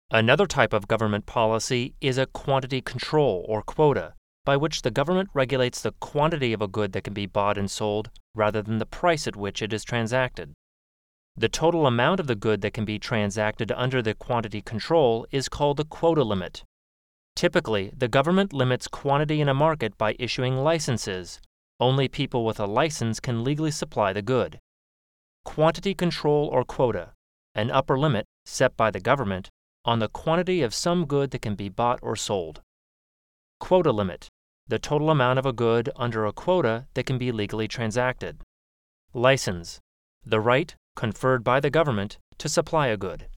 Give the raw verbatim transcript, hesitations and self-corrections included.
Another type of government policy is a quantity control or quota, by which the government regulates the quantity of a good that can be bought and sold rather than the price at which it is transacted. The total amount of the good that can be transacted under the quantity control is called the quota limit. Typically, the government limits quantity in a market by issuing licenses. Only people with a license can legally supply the good. Quantity control or quota, an upper limit set by the government on the quantity of some good that can be bought or sold. Quota limit, the total amount of a good under a quota that can be legally transacted. License, the right conferred by the government to supply a good.